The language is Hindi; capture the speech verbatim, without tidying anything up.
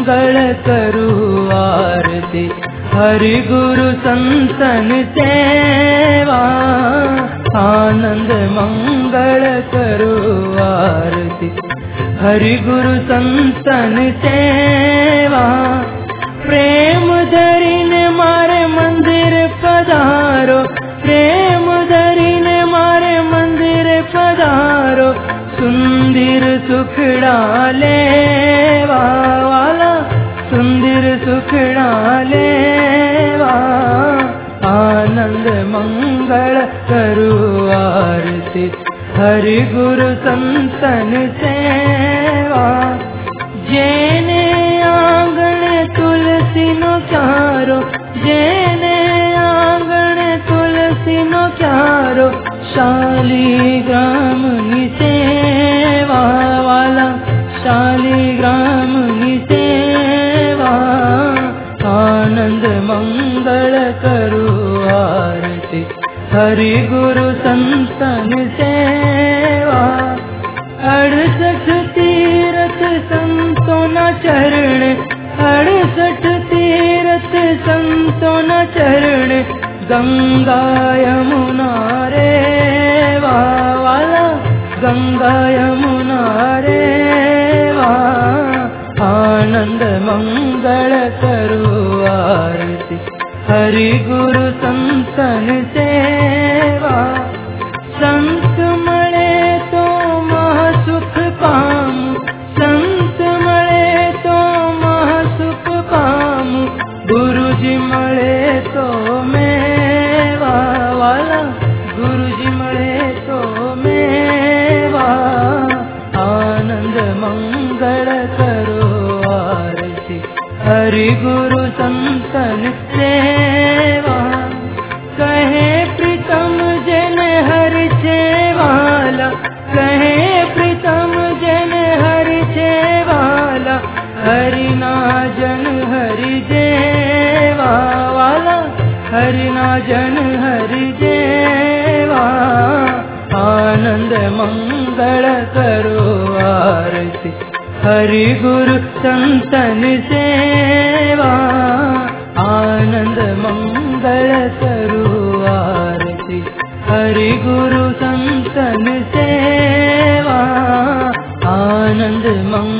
मंगल करू आरती, हरि गुरु संतन सेवा, आनंद मंगल करू आरती, हरि गुरु संतन सेवा। प्रेम धरीने मारे मंदिर पधारो, प्रेम धरीने मारे मंदिर पधारो, सुंदर सुखड़ा लेवा वाला, सुंदर सुखड़ा लेवा, आनंद मंगल करू आरती, हरि गुरु संतन सेवा। जेने आंगण तुलसी नो क्यारो, जेने आंगण तुलसी नो क्यारो, शालीग्राम नि सेवा वाला, शालीग्राम नि सेवा, आनंद मंगल करू आरती, हरि गुरु संतन सेवा। अड़सठ तीरथ संतों न चरण, अड़सठ तीरथ संतों न चरण, गंगा यमुना रेवा वाला, गंगा यमुना रेवा, आनंद मंगल करू आरती, हरि गुरु संतन सेवा। संत मळे तो महासुख पामु, संत मळे तो महासुख पामु, गुरुजी मळे तो मेवा वाला, गुरुजी मळे तो मेवा, आनंद मंगल करो आरती, हरि गुरु संतन सेवा। कहे प्रीतम जन हरि सेवाला, कहे प्रीतम जन हरि सेवाला, हरि ना जन हरि देवा वाला, हरि ना जन हरि देवा, आनंद मंगल करो आरती, हरि गुरु संतन सेवा, आनंद मंगल करू आरती, हरि गुरु संतन सेवा, आनंद मंगल